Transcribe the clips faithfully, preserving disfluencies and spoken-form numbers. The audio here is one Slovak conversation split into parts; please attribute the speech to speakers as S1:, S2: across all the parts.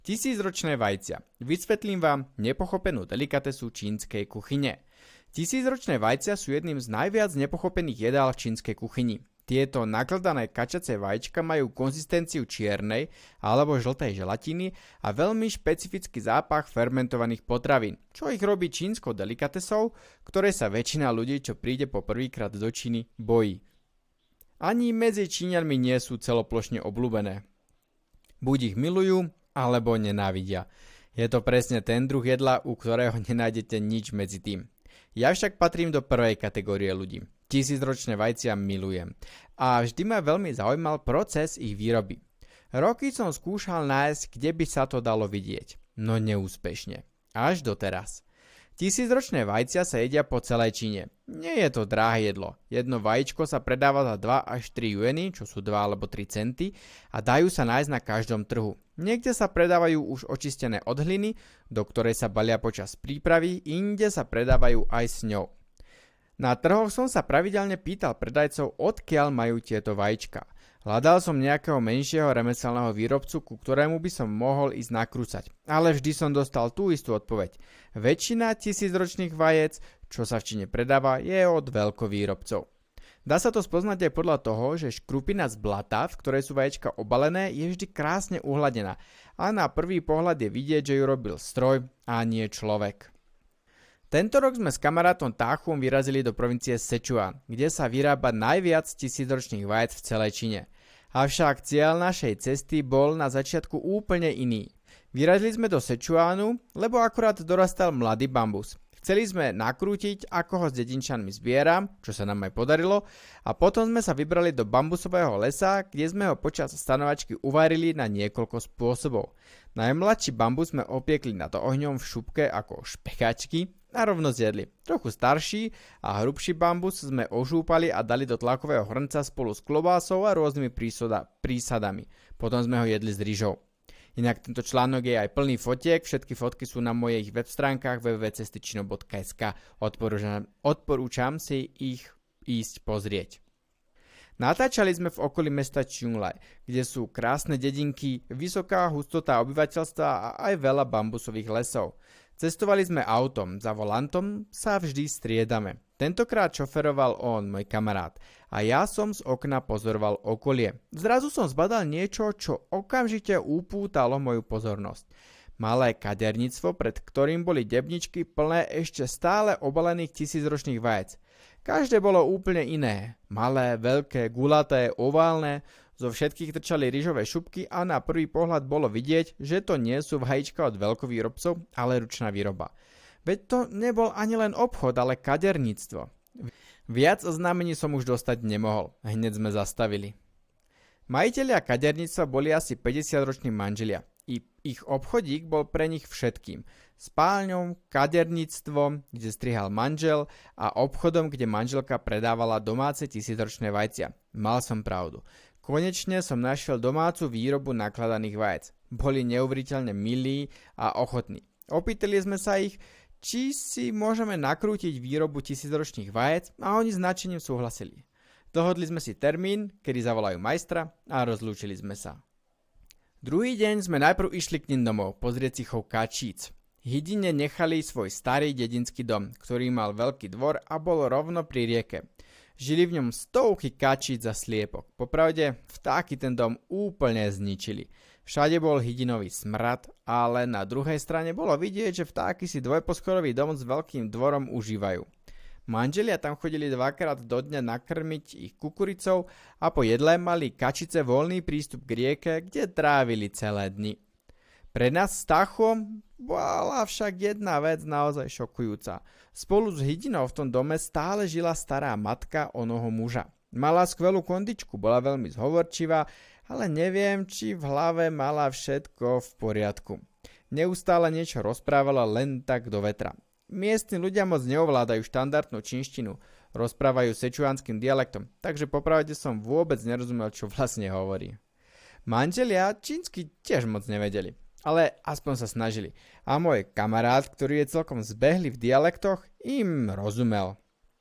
S1: Tisícročné vajcia. Vysvetlím vám nepochopenú delikatesu čínskej kuchyne. Tisícročné vajcia sú jedným z najviac nepochopených jedál v čínskej kuchyni. Tieto nakladané kačacie vajíčka majú konzistenciu čiernej alebo žltej želatiny a veľmi špecifický zápach fermentovaných potravín, čo ich robí čínskou delikatesou, ktorej sa väčšina ľudí, čo príde po prvýkrát do Číny, bojí. Ani medzi Číňanmi nie sú celoplošne obľúbené. Buď ich milujú, alebo nenávidia. Je to presne ten druh jedla, u ktorého nenájdete nič medzi tým. Ja však patrím do prvej kategórie ľudí. Tisícročné vajcia milujem. A vždy ma veľmi zaujímal proces ich výroby. Roky som skúšal nájsť, kde by sa to dalo vidieť. No neúspešne. Až doteraz. Tisícročné vajcia sa jedia po celej Číne. Nie je to drahé jedlo. Jedno vajíčko sa predáva za dva až tri juany, čo sú dva alebo tri centy, a dajú sa nájsť na každom trhu. Niekde sa predávajú už očistené od hliny, do ktorej sa balia počas prípravy, inde sa predávajú aj s ňou. Na trhoch som sa pravidelne pýtal predajcov, odkiaľ majú tieto vajíčka. Hľadal som nejakého menšieho remeselného výrobcu, ku ktorému by som mohol ísť nakrúcať. Ale vždy som dostal tú istú odpoveď. Väčšina tisícročných vajec, čo sa v Číne predáva, je od veľkovýrobcov. Dá sa to spoznať aj podľa toho, že škrupina z blata, v ktorej sú vaječka obalené, je vždy krásne uhladená. A na prvý pohľad je vidieť, že ju robil stroj a nie človek. Tento rok sme s kamarátom Táchom vyrazili do provincie Sečuan, kde sa vyrába najviac tisícročných vajec v celej Číne. Avšak cieľ našej cesty bol na začiatku úplne iný. Vyrazili sme do Sečuanu, lebo akurát dorastal mladý bambus. Chceli sme nakrútiť, ako ho s dedinčanmi zbieram, čo sa nám aj podarilo, a potom sme sa vybrali do bambusového lesa, kde sme ho počas stanovačky uvarili na niekoľko spôsobov. Najmladší bambus sme opiekli nad ohňom v šupke ako špechačky a rovno zjedli. Trochu starší a hrubší bambus sme ožúpali a dali do tlakového hrnca spolu s klobásou a rôznymi prísoda, prísadami. Potom sme ho jedli s rýžou. Inak tento článok je aj plný fotiek, všetky fotky sú na mojich web stránkach w w w bodka cestičino bodka es ka. Odporúčam, odporúčam si ich ísť pozrieť. Natáčali sme v okolí mesta Čunglaj, kde sú krásne dedinky, vysoká hustota obyvateľstva a aj veľa bambusových lesov. Cestovali sme autom, za volantom sa vždy striedame. Tentokrát šoferoval on, môj kamarát, a ja som z okna pozoroval okolie. Zrazu som zbadal niečo, čo okamžite upútalo moju pozornosť. Malé kaderníctvo, pred ktorým boli debničky plné ešte stále obalených tisícročných vajec. Každé bolo úplne iné. Malé, veľké, gulaté, oválne, zo všetkých trčali rýžové šupky a na prvý pohľad bolo vidieť, že to nie sú vajíčka od veľkovýrobcov, ale ručná výroba. Veď to nebol ani len obchod, ale kaderníctvo. Viac oznámení som už dostať nemohol. Hneď sme zastavili. Majitelia kaderníctva boli asi päťdesiatroční manželia. I ich obchodík bol pre nich všetkým. Spálňou, kaderníctvom, kde strihal manžel, a obchodom, kde manželka predávala domáce tisícročné vajcia. Mal som pravdu. Konečne som našiel domácu výrobu nakladaných vajec. Boli neuveriteľne milí a ochotní. Opýtali sme sa ich, či si môžeme nakrútiť výrobu tisícročných vajec, a oni s nadšením súhlasili. Dohodli sme si termín, kedy zavolajú majstra, a rozlúčili sme sa. Druhý deň sme najprv išli k nim domov pozrieť si chov kačíc. Hydine nechali svoj starý dedinský dom, ktorý mal veľký dvor a bol rovno pri rieke. Žili v ňom stovky kačíc a sliepok. Popravde, vtáky ten dom úplne zničili. Všade bol hydinový smrad, ale na druhej strane bolo vidieť, že vtáky si dvojposchodový dom s veľkým dvorom užívajú. Manželia tam chodili dvakrát do dňa nakrmiť ich kukuricou a po jedle mali kačice voľný prístup k rieke, kde trávili celé dni. Pre nás s Tachom bola však jedna vec naozaj šokujúca. Spolu s hydinou v tom dome stále žila stará matka onoho muža. Mala skvelú kondičku, bola veľmi zhovorčivá, ale neviem, či v hlave mala všetko v poriadku. Neustále niečo rozprávala len tak do vetra. Miestni ľudia moc neovládajú štandardnú čínštinu, rozprávajú sečuánskym dialektom, takže popravde som vôbec nerozumel, čo vlastne hovorí. Manželia čínsky tiež moc nevedeli, ale aspoň sa snažili. A môj kamarát, ktorý je celkom zbehlý v dialektoch, im rozumel.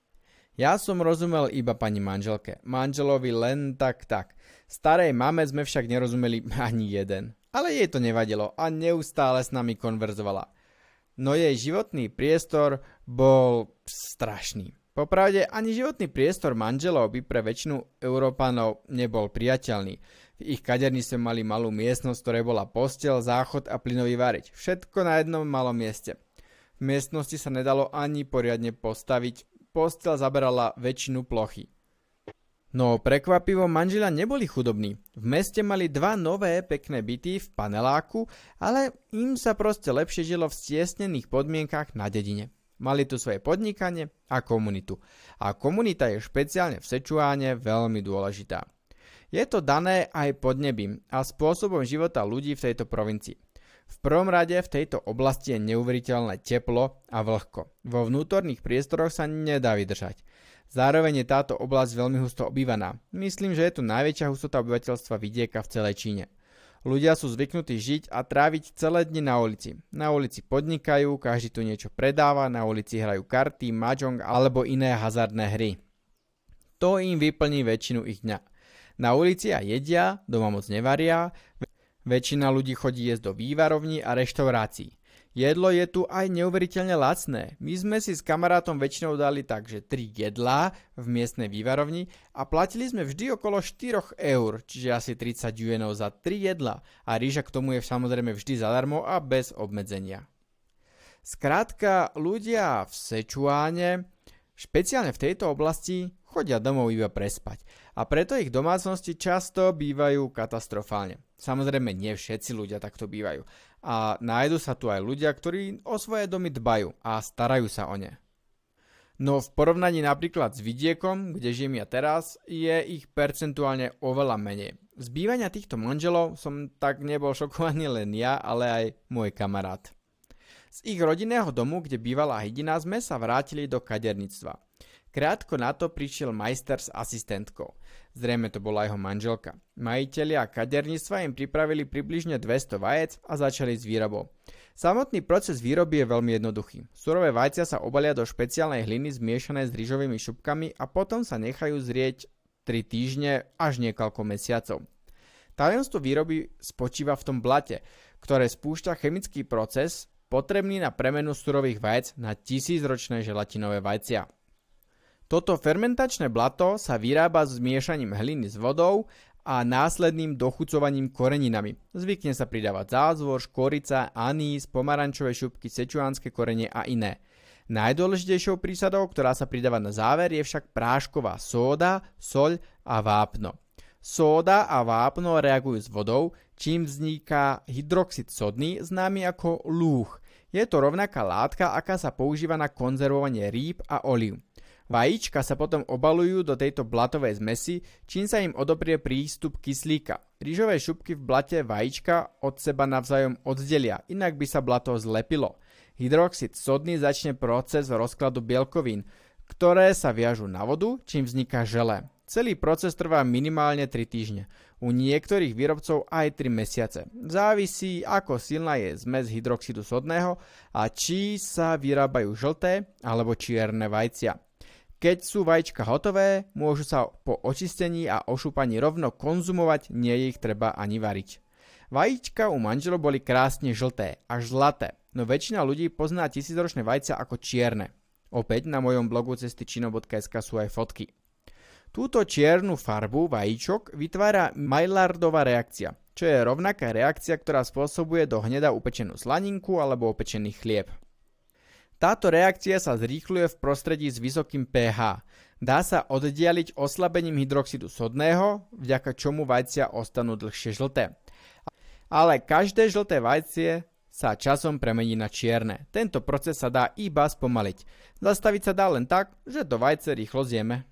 S1: Ja som rozumel iba pani manželke, manželovi len tak tak. Starej mame sme však nerozumeli ani jeden. Ale jej to nevadilo a neustále s nami konverzovala. No jej životný priestor bol strašný. Popravde ani životný priestor manželov by pre väčšinu Európanov nebol priateľný. V ich kaderni sme mali malú miestnosť, ktoré bola posteľ, záchod a plynový varič. Všetko na jednom malom mieste. V miestnosti sa nedalo ani poriadne postaviť. Posteľ zaberala väčšinu plochy. No prekvapivo manželia neboli chudobní. V meste mali dva nové pekné byty v paneláku, ale im sa proste lepšie žilo v stiesnených podmienkach na dedine. Mali tu svoje podnikanie a komunitu. A komunita je špeciálne v Sečuáne veľmi dôležitá. Je to dané aj podnebím a spôsobom života ľudí v tejto provincii. V prvom rade v tejto oblasti je neuveriteľné teplo a vlhko. Vo vnútorných priestoroch sa nedá vydržať. Zároveň je táto oblasť veľmi husto obývaná. Myslím, že je tu najväčšia hustota obyvateľstva vidieka v celej Číne. Ľudia sú zvyknutí žiť a tráviť celé dni na ulici. Na ulici podnikajú, každý tu niečo predáva, na ulici hrajú karty, mahjong alebo iné hazardné hry. To im vyplní väčšinu ich dňa. Na ulici a jedia, doma moc nevaria, väčšina ľudí chodí jesť do vývarovní a reštaurácií. Jedlo je tu aj neuveriteľne lacné. My sme si s kamarátom väčšinou dali takže tri jedlá v miestnej vývarovni a platili sme vždy okolo štyri eur, čiže asi tridsať juanov za tri jedlá a rýža k tomu je samozrejme vždy zadarmo a bez obmedzenia. Skrátka, ľudia v Sečuáne, špeciálne v tejto oblasti, chodia domov iba prespať a preto ich domácnosti často bývajú katastrofálne. Samozrejme, nie všetci ľudia takto bývajú. A nájdu sa tu aj ľudia, ktorí o svoje domy dbajú a starajú sa o ne. No v porovnaní napríklad s vidiekom, kde žijem ja teraz, je ich percentuálne oveľa menej. Z bývania týchto manželov som tak nebol šokovaný len ja, ale aj môj kamarát. Z ich rodinného domu, kde bývala hydina, sme sa vrátili do kaderníctva. Krátko na to prišiel majster s asistentkou. Zrejme to bola jeho manželka. Majitelia kaderníctva im pripravili približne dvesto vajec a začali s výrobou. Samotný proces výroby je veľmi jednoduchý. Surové vajcia sa obalia do špeciálnej hliny zmiešanej s rýžovými šupkami a potom sa nechajú zrieť tri týždne až niekoľko mesiacov. Tajomstvo výroby spočíva v tom blate, ktoré spúšťa chemický proces potrebný na premenu surových vajec na tisícročné želatinové vajcia. Toto fermentačné blato sa vyrába s zmiešaním hliny s vodou a následným dochucovaním koreninami. Zvykne sa pridávať zázvor, škorica, anís, pomarančové šupky, sečuánske korene a iné. Najdôležitejšou prísadou, ktorá sa pridáva na záver, je však prášková sóda, soľ a vápno. Sóda a vápno reagujú s vodou, čím vzniká hydroxid sodný, známy ako lúh. Je to rovnaká látka, aká sa používa na konzervovanie rýb a olív. Vajíčka sa potom obalujú do tejto blatovej zmesi, čím sa im odoprie prístup kyslíka. Rýžové šupky v blate vajíčka od seba navzájom oddelia, inak by sa blato zlepilo. Hydroxid sodný začne proces rozkladu bielkovín, ktoré sa viažú na vodu, čím vzniká želé. Celý proces trvá minimálne tri týždne. U niektorých výrobcov aj tri mesiace. Závisí, ako silná je zmes hydroxidu sodného a či sa vyrábajú žlté alebo čierne vajcia. Keď sú vajíčka hotové, môžu sa po očistení a ošúpaní rovno konzumovať, nie je ich treba ani variť. Vajíčka u manželov boli krásne žlté, až zlaté, no väčšina ľudí pozná tisícročné vajcia ako čierne. Opäť na mojom blogu cestyčino bodka es ká sú aj fotky. Túto čiernu farbu vajíčok vytvára Maillardová reakcia, čo je rovnaká reakcia, ktorá spôsobuje do hneda upečenú slaninku alebo opečený chlieb. Táto reakcia sa zrýchľuje v prostredí s vysokým pH. Dá sa oddialiť oslabením hydroxidu sodného, vďaka čomu vajcia ostanú dlhšie žlté. Ale každé žlté vajcie sa časom premení na čierne. Tento proces sa dá iba spomaliť. Zastaviť sa dá len tak, že to vajce rýchlo zjeme.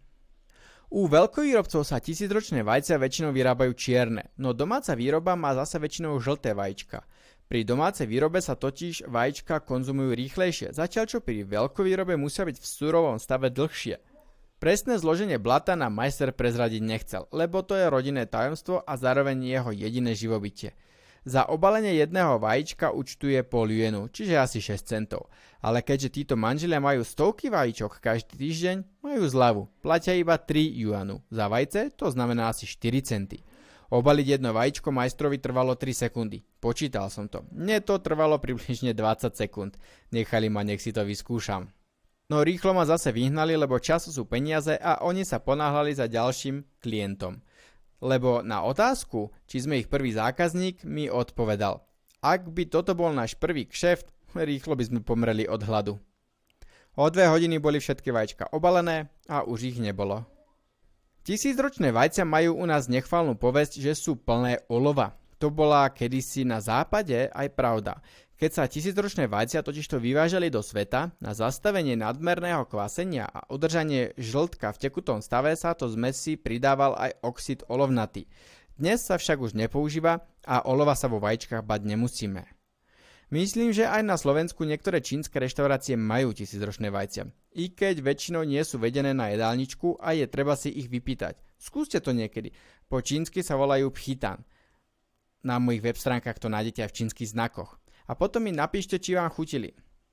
S1: U veľkovýrobcov sa tisícročné vajcia väčšinou vyrábajú čierne, no domáca výroba má zase väčšinou žlté vajíčka. Pri domácej výrobe sa totiž vajíčka konzumujú rýchlejšie, zatiaľ čo pri veľkovýrobe musia byť v surovom stave dlhšie. Presné zloženie blata nám majster prezradiť nechcel, lebo to je rodinné tajomstvo a zároveň jeho jediné živobytie. Za obalenie jedného vajíčka účtuje pol juanu, čiže asi šesť centov. Ale keďže títo manželia majú stovky vajíčok každý týždeň, majú zľavu, platia iba tri juanu. Za vajce to znamená asi štyri centy. Obaliť jedno vajíčko majstrovi trvalo tri sekundy. Počítal som to. Mne to trvalo približne dvadsať sekúnd. Nechali ma, nech si to vyskúšam. No rýchlo ma zase vyhnali, lebo času sú peniaze a oni sa ponáhľali za ďalším klientom. Lebo na otázku, či sme ich prvý zákazník, mi odpovedal: ak by toto bol náš prvý kšeft, rýchlo by sme pomreli od hladu. O dve hodiny boli všetky vajíčka obalené a už ich nebolo. Tisícročné vajcia majú u nás nechvalnú povesť, že sú plné olova. To bola kedysi na západe aj pravda. Keď sa tisícročné vajcia totižto vyvážali do sveta, na zastavenie nadmerného kvasenia a udržanie žltka v tekutom stave sa to zmesi pridával aj oxid olovnatý. Dnes sa však už nepoužíva a olova sa vo vajíčkach bať nemusíme. Myslím, že aj na Slovensku niektoré čínske reštaurácie majú tisícročné vajcia. I keď väčšinou nie sú vedené na jedálničku a je treba si ich vypýtať. Skúste to niekedy. Po čínsky sa volajú pchitan. Na mojich web stránkach to nájdete aj v čínskych znakoch. A potom mi napíšte, či vám chutili.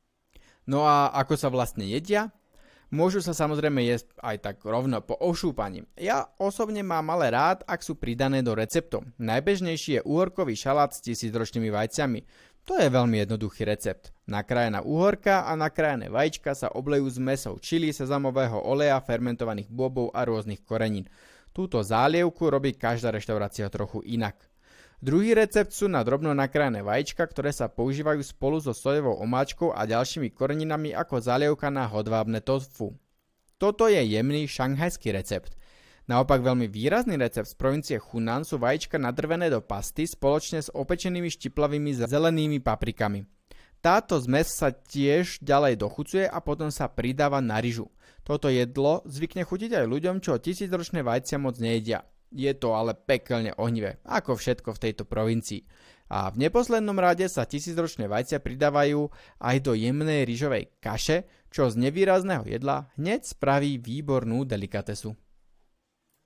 S1: No a ako sa vlastne jedia? Môžu sa samozrejme jesť aj tak rovno po ošúpaní. Ja osobne mám ale rád, ak sú pridané do receptov. Najbežnejší je uhorkový šalát s tisícročnými vajciami. To je veľmi jednoduchý recept. Nakrájená uhorka a nakrájené vajíčka sa oblejú s mäsou čili, sezamového oleja, fermentovaných bôbov a rôznych korenín. Túto zálievku robí každá reštaurácia trochu inak. Druhý recept sú na drobno nakrájené vajíčka, ktoré sa používajú spolu so sojovou omáčkou a ďalšími koreninami ako zálievka na hodvábne tofu. Toto je jemný šanghajský recept. Naopak veľmi výrazný recept z provincie Hunan sú vajíčka nadrvené do pasty spoločne s opečenými štiplavými zelenými paprikami. Táto zmes sa tiež ďalej dochucuje a potom sa pridáva na ryžu. Toto jedlo zvykne chutiť aj ľuďom, čo tisícročné vajcia moc nejedia. Je to ale pekelne ohnivé, ako všetko v tejto provincii. A v neposlednom rade sa tisícročné vajcia pridávajú aj do jemnej ryžovej kaše, čo z nevýrazného jedla hneď spraví výbornú delikatesu.